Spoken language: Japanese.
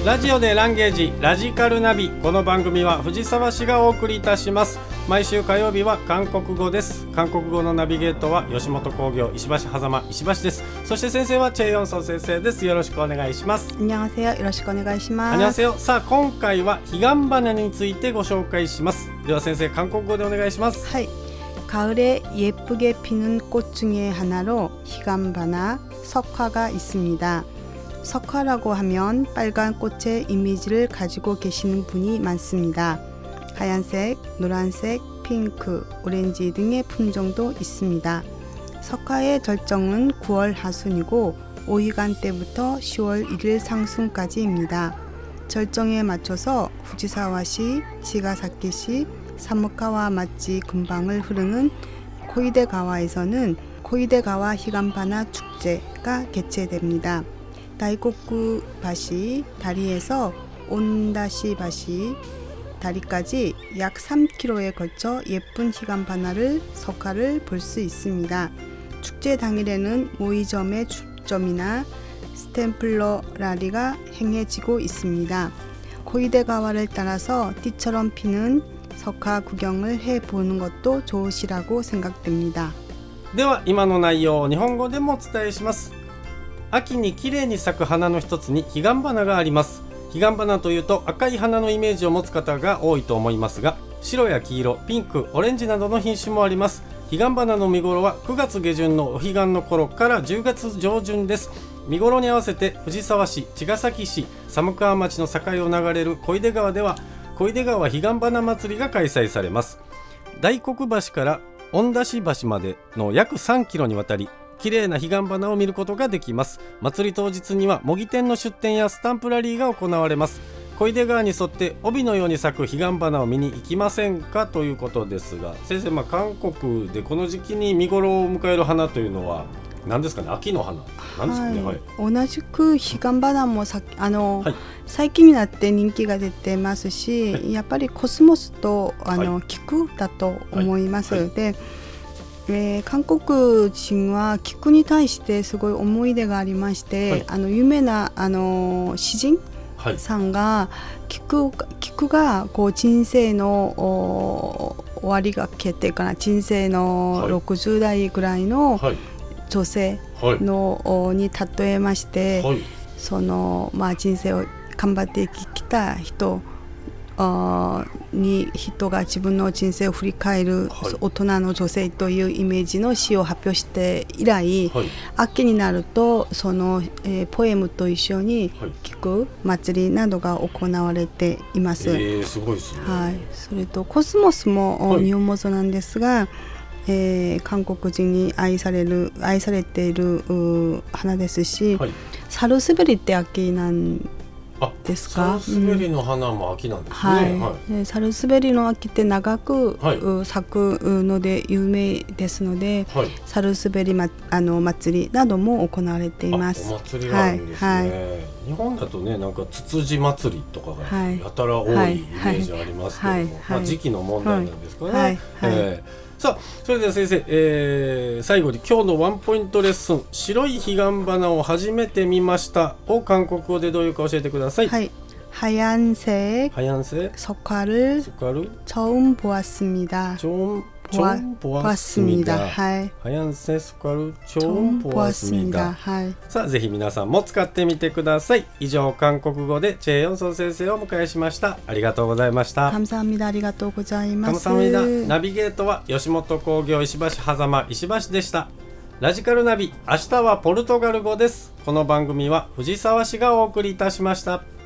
ラジオでランゲージラジカルナビ。この番組は藤沢市がお送りいたします。毎週火曜日は韓国語です。韓国語のナビゲートは吉本興業石橋狭間石橋です。そして先生はチェ・ヨンソン先生です。よろしくお願いします。 안녕하세요。よろしくお願いします。 안녕하세요。さあ今回は彼岸花についてご紹介します。では先生、韓国語でお願いします。 はい。가을에예쁘게 피는 꽃 중에 하나로 희감바나 석화가 있습니다. 석화라고 하면 빨간 꽃의 이미지를 가지고 계시는 분이 많습니다. 하얀색, 노란색, 핑크, 오렌지 등의 품종도 있습니다. 석화의 절정은 9월 하순이고 오이간 때부터 10월 1일 상순까지입니다. 절정에 맞춰서 후지사와시, 치가사키시, 사무카와 마치 근방을 흐르는 코이데가와에서는 코이데가와 희감바나 축제가 개최됩니다. 다이코쿠 바시 다리에서 온다시 바시 다리까지 약 3km에 걸쳐 예쁜 희감바나를 석화를 볼 수 있습니다. 축제 당일에는 모이점의 축점이나 스탬플러 라리가 행해지고 있습니다. 코이데가와를 따라서 띠처럼 피는 석화 구경을 해보는 것도 좋으시라고 생각됩니다. では今の内容を日本語でもお伝えします。秋に綺麗に咲く花の一つに彼岸花があります。彼岸花というと赤い花のイメージを持つ方が多いと思いますが、白や黄色、ピンク、オレンジなどの品種もあります。彼岸花の見頃は9月下旬のお彼岸の頃から10月上旬です。見頃に合わせて藤沢市、茅ヶ崎市、寒川町の境を流れる小出川では小出川彼岸花祭りが開催されます。大黒橋から恩田市橋までの約3キロにわたり綺麗な彼岸花を見ることができます。祭り当日には模擬店の出店やスタンプラリーが行われます。小出川に沿って帯のように咲く彼岸花を見に行きませんかということですが、先生、韓国でこの時期に見頃を迎える花というのは何ですかね。秋の花なんですかね。はい、 同じく彼岸花も最近になって人気が出てますし、やっぱりコスモスと菊だと思います。で韓国人は菊に対してすごい思い出がありまして、有名な詩人さんが菊がこう人生の終わりが決定かな、人生の60代ぐらいの女性の、に例えまして、その人生を頑張ってきた人に人が自分の人生を振り返る大人の女性というイメージの詩を発表して以来、秋になるとその、ポエムと一緒に菊祭りなどが行われています。 すごいですね。 それとコスモスも日本もそうなんですが、韓国人に愛されている花ですし、サルスベリって秋なんですか。 サルスベリの花も秋なんですね。 でサルスベリの秋って長く、咲くので有名ですので、サルスベリ、祭りなども行われています。 お祭りがあるんですね。日本だとね、なんかツツジ祭りとかがやたら多いイメージありますけども、時期の問題なんですかね。さあ、それでは先生、最後に今日のワンポイントレッスン、白い彼岸花を初めて見ましたを韓国語でどういうか教えてください。 하얀색 석화를 처음 보았습니다. 처음 보았습니다. 하얀색 석화를 처음 보았습니다. さあ、ぜひ皆さんも使ってみてください。以上、韓国語でチェ・ヨンソン先生をお迎えしました。ありがとうございました。 감사합니다。ありがとうございます。 ナビゲートは吉本興業石橋狭間石橋でした。ラジカルナビ、明日はポルトガル語です。この番組は藤沢市がお送りいたしました。